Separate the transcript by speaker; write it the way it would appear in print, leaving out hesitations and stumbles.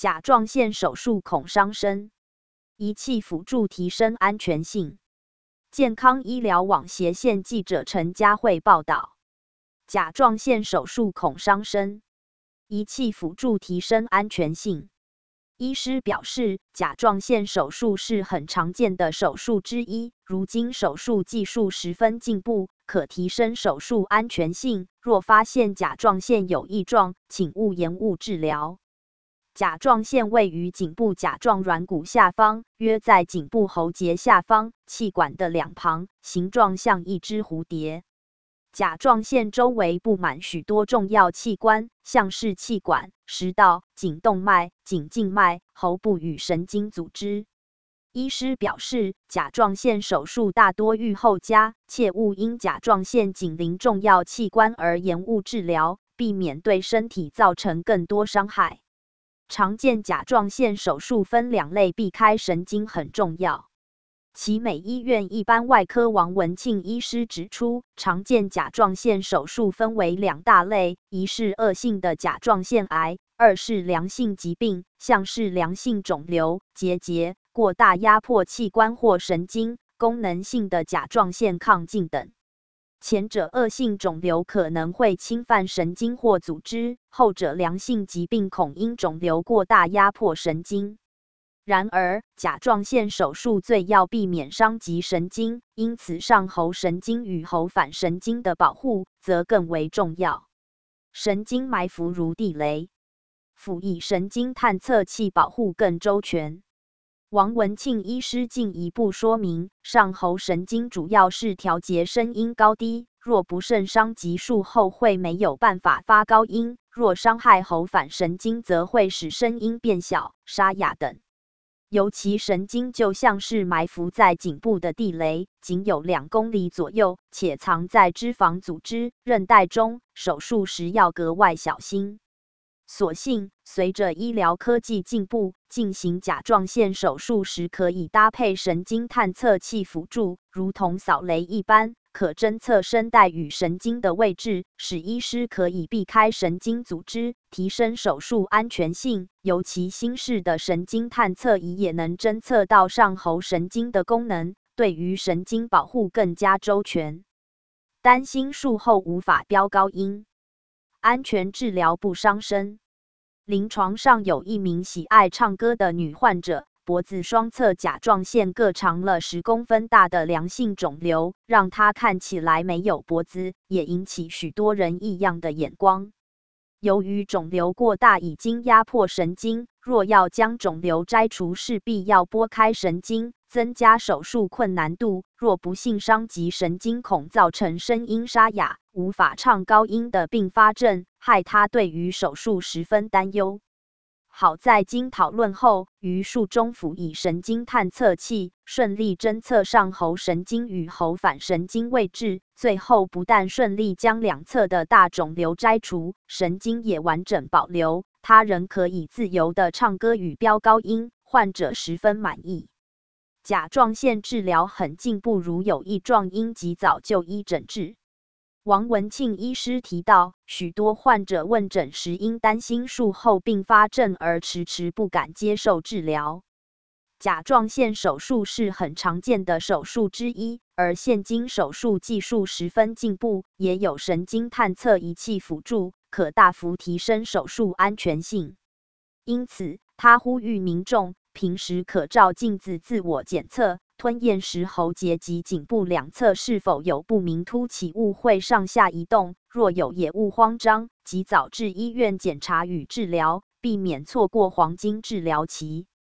Speaker 1: 甲状腺手术恐伤身，仪器辅助提升安全性。健康医疗网斜线记者陈佳慧报道，甲状腺手术恐伤身，仪器辅助提升安全性。医师表示，甲状腺手术是很常见的手术之一，如今手术技术十分进步，可提升手术安全性。若发现甲状腺有异状，请勿延误治疗。甲状腺位于颈部甲状软骨下方，约在颈部喉结下方，气管的两旁，形状像一只蝴蝶。甲状腺周围布满许多重要器官，像是气管、食道、颈动脉、颈静脉、喉部与神经组织。医师表示，甲状腺手术大多预后加，切勿因甲状腺紧邻重要器官而延误治疗，避免对身体造成更多伤害。常见甲状腺手术分两类，避开神经很重要。奇美医院一般外科王文庆医师指出，常见甲状腺手术分为两大类，一是恶性的甲状腺癌，二是良性疾病，像是良性肿瘤、结节、过大压迫器官或神经、功能性的甲状腺亢进等。前者恶性肿瘤可能会侵犯神经或组织，后者良性疾病恐因肿瘤过大压迫神经。然而，甲状腺手术最要避免伤及神经，因此上喉神经与喉返神经的保护则更为重要。神经埋伏如地雷，辅以神经探测器保护更周全。王文庆医师进一步说明，上喉神经主要是调节声音高低，若不慎伤及术后会没有办法发高音，若伤害喉返神经则会使声音变小、沙哑等。尤其神经就像是埋伏在颈部的地雷，仅有2公里左右，且藏在脂肪组织、韧带中，手术时要格外小心。所幸，随着医疗科技进步，进行甲状腺手术时可以搭配神经探测器辅助，如同扫雷一般，可侦测声带与神经的位置，使医师可以避开神经组织，提升手术安全性。尤其新式的神经探测仪也能侦测到上喉神经的功能，对于神经保护更加周全。担心术后无法飙高音，安全治疗不伤身。临床上有一名喜爱唱歌的女患者，脖子双侧甲状腺各长了10公分大的良性肿瘤，让她看起来没有脖子，也引起许多人异样的眼光。由于肿瘤过大已经压迫神经，若要将肿瘤摘除，势必要拨开神经，增加手术困难度。若不幸伤及神经，恐造成声音沙哑、无法唱高音的并发症，害他对于手术十分担忧。好在经讨论后，于术中辅以神经探测器，顺利侦测上喉神经与喉返神经位置，最后不但顺利将两侧的大肿瘤摘除，神经也完整保留，他仍可以自由地唱歌与飙高音，患者十分满意。甲状腺治疗很进步，如有异状应及早就医诊治。王文庆医师提到，许多患者问诊时因担心术后并发症而迟迟不敢接受治疗。甲状腺手术是很常见的手术之一，而现今手术技术十分进步，也有神经探测仪器辅助，可大幅提升手术安全性。因此，他呼吁民众平时可照镜子自我检测，吞咽时喉结及颈部两侧是否有不明凸起物会上下移动，若有也勿慌张，及早至医院检查与治疗，避免错过黄金治疗期。